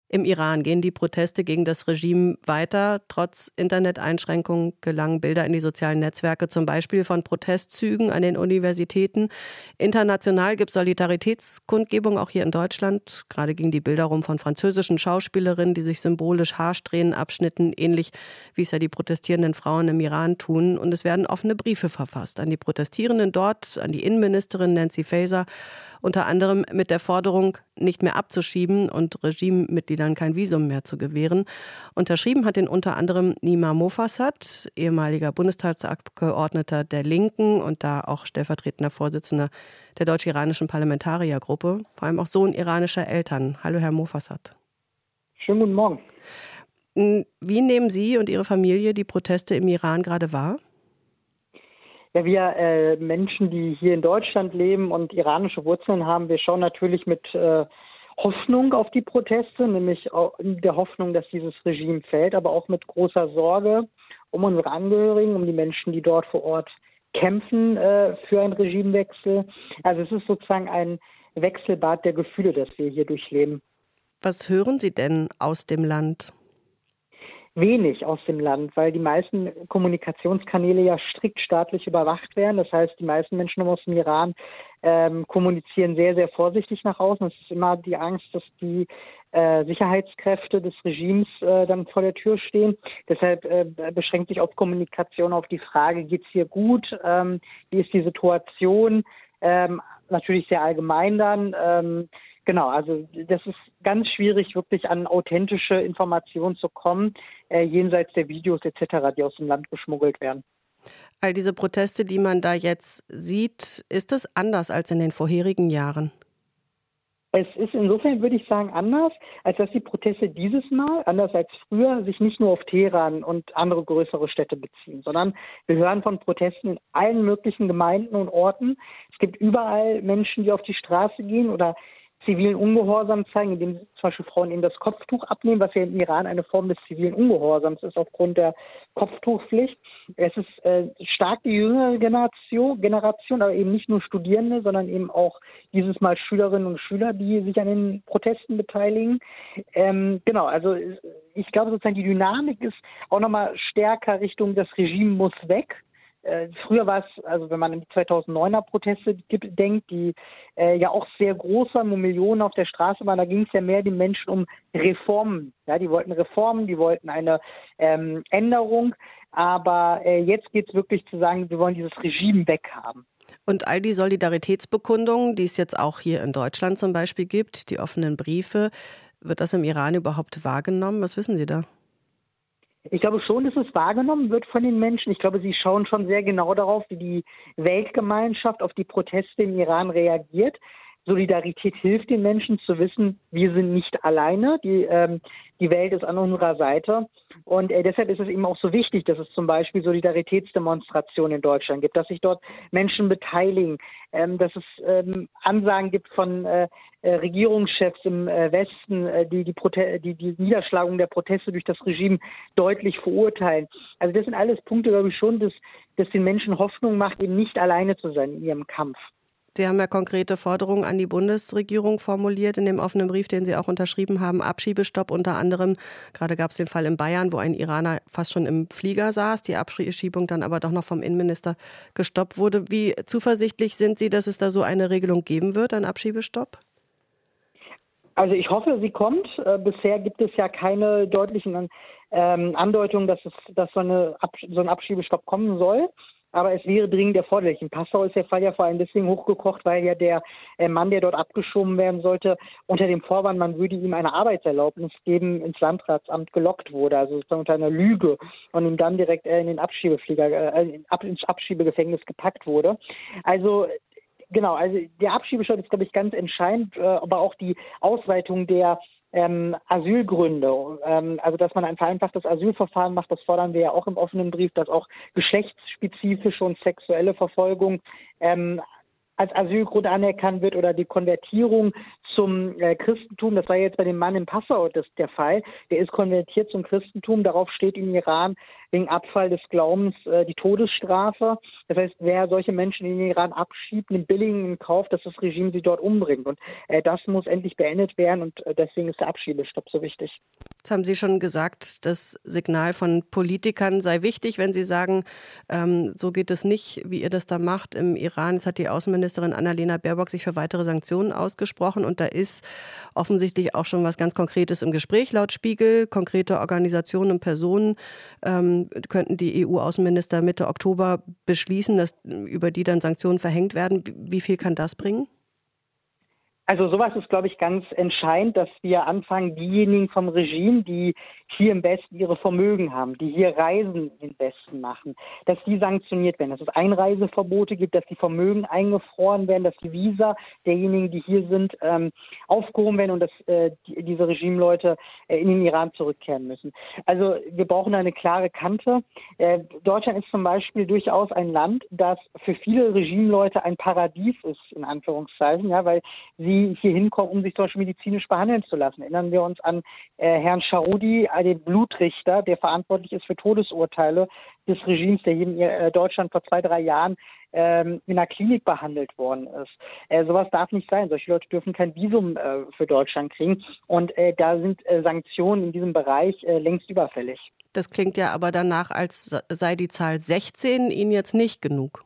Im Iran gehen die Proteste gegen das Regime weiter. Trotz Interneteinschränkungen gelangen Bilder in die sozialen Netzwerke, zum Beispiel von Protestzügen an den Universitäten. International gibt es Solidaritätskundgebungen, auch hier in Deutschland. Gerade gingen die Bilder rum von französischen Schauspielerinnen, die sich symbolisch Haarsträhnen abschnitten, ähnlich wie es ja die protestierenden Frauen im Iran tun. Und es werden offene Briefe verfasst an die Protestierenden dort, an die Innenministerin Nancy Faeser, unter anderem mit der Forderung, nicht mehr abzuschieben und Regimemitgliedern kein Visum mehr zu gewähren. Unterschrieben hat den unter anderem Nima Mofassad, ehemaliger Bundestagsabgeordneter der Linken und da auch stellvertretender Vorsitzender der deutsch-iranischen Parlamentariergruppe, vor allem auch Sohn iranischer Eltern. Hallo, Herr Mofassad. Schönen guten Morgen. Wie nehmen Sie und Ihre Familie die Proteste im Iran gerade wahr? Ja, wir Menschen, die hier in Deutschland leben und iranische Wurzeln haben, wir schauen natürlich mit Hoffnung auf die Proteste, nämlich auch in der Hoffnung, dass dieses Regime fällt, aber auch mit großer Sorge um unsere Angehörigen, um die Menschen, die dort vor Ort kämpfen für einen Regimewechsel. Also es ist sozusagen ein Wechselbad der Gefühle, das wir hier durchleben. Was hören Sie denn aus dem Land? Wenig aus dem Land, weil die meisten Kommunikationskanäle ja strikt staatlich überwacht werden. Das heißt, die meisten Menschen aus dem Iran kommunizieren sehr, sehr vorsichtig nach außen. Es ist immer die Angst, dass die Sicherheitskräfte des Regimes dann vor der Tür stehen. Deshalb beschränkt sich auf Kommunikation auf die Frage, geht's hier gut? Wie ist die Situation? Natürlich sehr allgemein dann. Genau, also das ist ganz schwierig, wirklich an authentische Informationen zu kommen, jenseits der Videos etc., die aus dem Land geschmuggelt werden. All diese Proteste, die man da jetzt sieht, ist das anders als in den vorherigen Jahren? Es ist insofern, würde ich sagen, anders, als dass die Proteste dieses Mal, anders als früher, sich nicht nur auf Teheran und andere größere Städte beziehen, sondern wir hören von Protesten in allen möglichen Gemeinden und Orten. Es gibt überall Menschen, die auf die Straße gehen oder zivilen Ungehorsam zeigen, indem zum Beispiel Frauen ihnen das Kopftuch abnehmen, was ja im Iran eine Form des zivilen Ungehorsams ist aufgrund der Kopftuchpflicht. Es ist stark die jüngere Generation, aber eben nicht nur Studierende, sondern eben auch dieses Mal Schülerinnen und Schüler, die sich an den Protesten beteiligen. Genau, also ich glaube sozusagen die Dynamik ist auch nochmal stärker Richtung das Regime muss weg. Früher war es, also wenn man an die 2009er Proteste denkt, die ja auch sehr groß waren, wo Millionen auf der Straße waren, da ging es ja mehr den Menschen um Reformen. Ja, die wollten Reformen, die wollten eine Änderung, aber jetzt geht es wirklich zu sagen, wir wollen dieses Regime weghaben. Und all die Solidaritätsbekundungen, die es jetzt auch hier in Deutschland zum Beispiel gibt, die offenen Briefe, wird das im Iran überhaupt wahrgenommen? Was wissen Sie da? Ich glaube schon, dass es wahrgenommen wird von den Menschen. Ich glaube, sie schauen schon sehr genau darauf, wie die Weltgemeinschaft auf die Proteste im Iran reagiert. Solidarität hilft den Menschen zu wissen, wir sind nicht alleine, die Welt ist an unserer Seite. Und deshalb ist es eben auch so wichtig, dass es zum Beispiel Solidaritätsdemonstrationen in Deutschland gibt, dass sich dort Menschen beteiligen, dass es Ansagen gibt von Regierungschefs im Westen, die Niederschlagung der Proteste durch das Regime deutlich verurteilen. Also das sind alles Punkte, glaube ich schon, dass den Menschen Hoffnung macht, eben nicht alleine zu sein in ihrem Kampf. Sie haben ja konkrete Forderungen an die Bundesregierung formuliert in dem offenen Brief, den Sie auch unterschrieben haben. Abschiebestopp unter anderem. Gerade gab es den Fall in Bayern, wo ein Iraner fast schon im Flieger saß, die Abschiebung dann aber doch noch vom Innenminister gestoppt wurde. Wie zuversichtlich sind Sie, dass es da so eine Regelung geben wird, einen Abschiebestopp? Also ich hoffe, sie kommt. Bisher gibt es ja keine deutlichen Andeutungen, dass so ein Abschiebestopp kommen soll. Aber es wäre dringend erforderlich. In Passau ist der Fall ja vor allem deswegen hochgekocht, weil ja der Mann, der dort abgeschoben werden sollte, unter dem Vorwand, man würde ihm eine Arbeitserlaubnis geben, ins Landratsamt gelockt wurde. Also sozusagen unter einer Lüge und ihm dann direkt in den ins Abschiebegefängnis gepackt wurde. Also genau, also der Abschiebestopp ist, glaube ich, ganz entscheidend, aber auch die Ausweitung der Asylgründe, also dass man ein vereinfachtes Asylverfahren macht, das fordern wir ja auch im offenen Brief, dass auch geschlechtsspezifische und sexuelle Verfolgung als Asylgrund anerkannt wird oder die Konvertierung zum Christentum. Das war jetzt bei dem Mann in Passau der Fall. Der ist konvertiert zum Christentum. Darauf steht im Iran wegen Abfall des Glaubens die Todesstrafe. Das heißt, wer solche Menschen in den Iran abschiebt, nimmt billigen in Kauf, dass das Regime sie dort umbringt. Und das muss endlich beendet werden und deswegen ist der Abschiebestopp so wichtig. Jetzt haben Sie schon gesagt, das Signal von Politikern sei wichtig, wenn Sie sagen, so geht es nicht, wie ihr das da macht im Iran. Jetzt hat die Außenministerin Annalena Baerbock sich für weitere Sanktionen ausgesprochen und da ist offensichtlich auch schon was ganz Konkretes im Gespräch. Laut Spiegel, konkrete Organisationen und Personen könnten die EU-Außenminister Mitte Oktober beschließen, über die dann Sanktionen verhängt werden. Wie viel kann das bringen? Also sowas ist, glaube ich, ganz entscheidend, dass wir anfangen, diejenigen vom Regime, die hier im Westen ihre Vermögen haben, die hier Reisen in den Westen machen, dass die sanktioniert werden, dass es Einreiseverbote gibt, dass die Vermögen eingefroren werden, dass die Visa derjenigen, die hier sind, aufgehoben werden und dass diese Regimeleute in den Iran zurückkehren müssen. Also wir brauchen eine klare Kante. Deutschland ist zum Beispiel durchaus ein Land, das für viele Regimeleute ein Paradies ist, in Anführungszeichen, ja, weil sie hier hinkommen, um sich zum Beispiel medizinisch behandeln zu lassen. Erinnern wir uns an Herrn Charudi, den Blutrichter, der verantwortlich ist für Todesurteile des Regimes, der hier in Deutschland vor 2-3 Jahren in einer Klinik behandelt worden ist. Sowas darf nicht sein. Solche Leute dürfen kein Visum für Deutschland kriegen. Und da sind Sanktionen in diesem Bereich längst überfällig. Das klingt ja aber danach, als sei die Zahl 16 Ihnen jetzt nicht genug.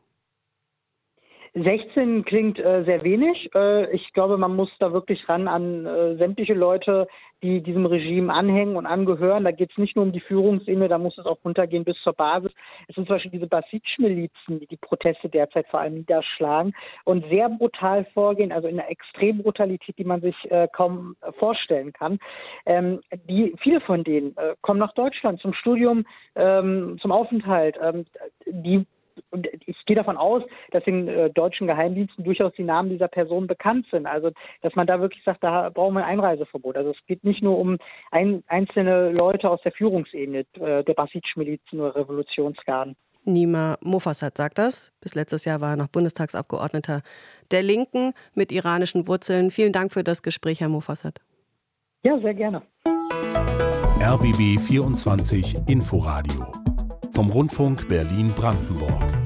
16 klingt sehr wenig. Ich glaube, man muss da wirklich ran an sämtliche Leute, die diesem Regime anhängen und angehören. Da geht es nicht nur um die Führungsebene, da muss es auch runtergehen bis zur Basis. Es sind zum Beispiel diese Basij-Milizen, die die Proteste derzeit vor allem niederschlagen und sehr brutal vorgehen, also in einer Extrembrutalität, die man sich kaum vorstellen kann. Viele von denen kommen nach Deutschland zum Studium, zum Aufenthalt. Und ich gehe davon aus, dass den deutschen Geheimdiensten durchaus die Namen dieser Personen bekannt sind. Also, dass man da wirklich sagt, da brauchen wir ein Einreiseverbot. Also, es geht nicht nur um einzelne Leute aus der Führungsebene der Basij-Milizen oder Revolutionsgarden. Nima Mofassad sagt das. Bis letztes Jahr war er noch Bundestagsabgeordneter der Linken mit iranischen Wurzeln. Vielen Dank für das Gespräch, Herr Mofassad. Ja, sehr gerne. RBB 24 Inforadio vom Rundfunk Berlin-Brandenburg.